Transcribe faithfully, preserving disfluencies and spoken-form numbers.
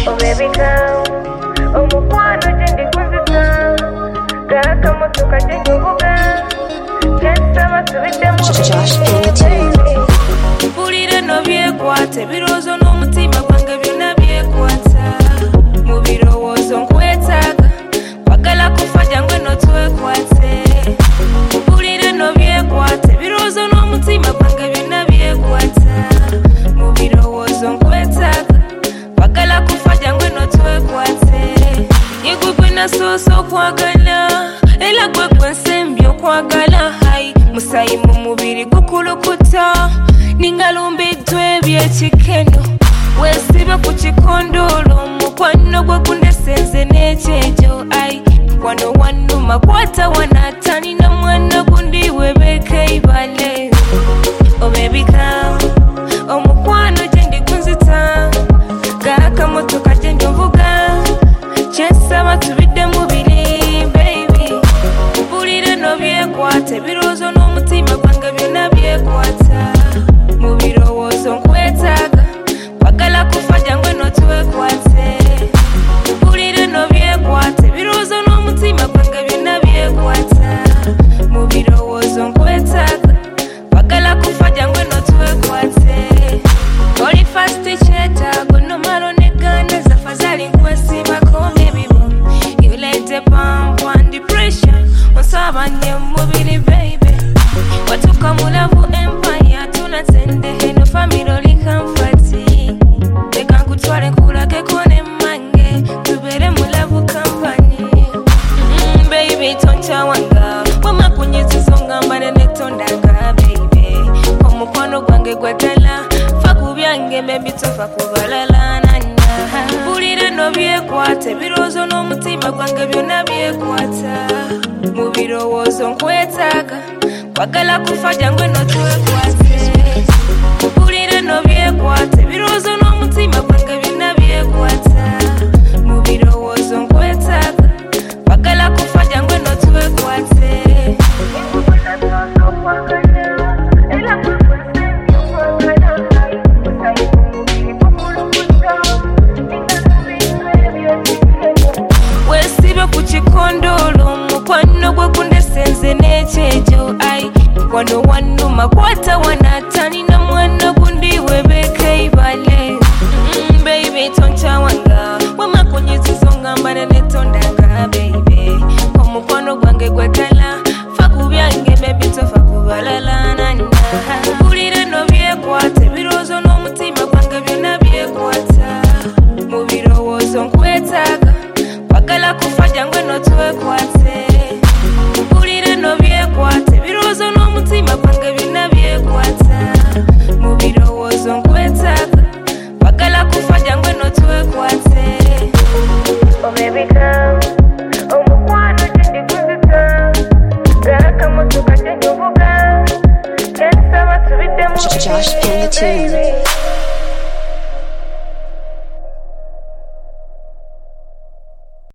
Oh baby come, oh mukwano jendi kunzita, gaka motoka jendi uvuga, kesa matubite mu Pulire no byekwate, birozo n'omutima gwange byonna byekwata, mu birowoozo nkwetaaga, wagala kufa jangwe no twekwate. Pulire no byekwate, birozo n'omutima gwange byonna byekwata, mu birowoozo nkwetaaga, wagala kufa jangwe no twekwate. Yegwe gwe nasoosa okwagala, era gwe gwe nsembye okwagala, hai musayi mu mubiri gukulukuta, ningalumbiddwa ebyekikeno, weesibe ku kikondolo, mukwano gwe gundesenze n'ekyejo, ai wano wannuma kwata wanata, nina mwana gundi webeka ibale. Oh baby come, omukwano gyendi gunzita, gaka motoka gyendi nvuga, kyensaba tubidde mubiri baby. Pulire no byekwate, birozo n'omutima gwange byonna byekwata, mu birowoozo nkwetaaga, wagala kufa jangwe no twekwate. Pulire no byekwate, birozo n'omutima gwange byonna byekwata, mu birowoozo nkwetaaga, wagala kufa jangwe no twekwate. Oli fast kyetaago nomalo ne ganda zafa zali nkwesibako ebibo, you let the pump and the pressure, onsabanye mubiri baby. Watuka mulavu empire, tunatende heno family oli comforti, leka nkutwale nkulage kone mange, tubere mulavu company. Mm, baby toncha wanga, wama kunyizizo ngambane netondanga baby. Omukwano gwange gwatala, fa kubyange baby tofa kubalala nana. Pulire no byekwate, birozo n'omutima gwange byonna byekwata, mu birowoozo nkwetaaga, wagala kufa jangwe no twekwate. Pulire no byekwate, birozo n'omutima gwange byonna byekwata, mu birowoozo nkwetaaga, wagala kufa jangwe no twekwate. Weesibe ku kikondolo, mukwano gwe gundesenze n'ekyejo, ai wano wannuma kwata wanata, nina mwana gundi webeka ibale. Mm, baby toncha wanga, wama kunyizizo ngambane netondanga baby. Omukwano gwange gwe